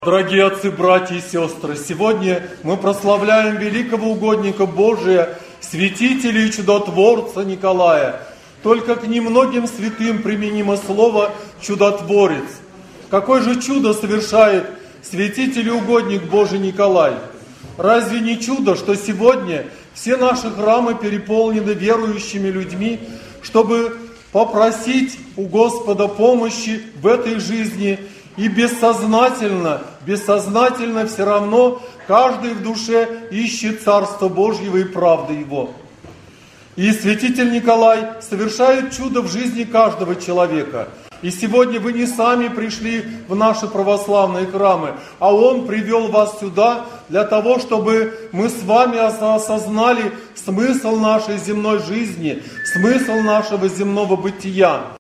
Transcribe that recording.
Дорогие отцы, братья и сестры, сегодня мы прославляем великого угодника Божия, святителя и чудотворца Николая. Только к немногим святым применимо слово «чудотворец». Какое же чудо совершает святитель и угодник Божий Николай? Разве не чудо, что сегодня все наши храмы переполнены верующими людьми, чтобы попросить у Господа помощи в этой жизни, и бессознательно все равно каждый в душе ищет Царства Божьего и правды Его. И святитель Николай совершает чудо в жизни каждого человека. И сегодня вы не сами пришли в наши православные храмы, а Он привел вас сюда для того, чтобы мы с вами осознали смысл нашей земной жизни, смысл нашего земного бытия.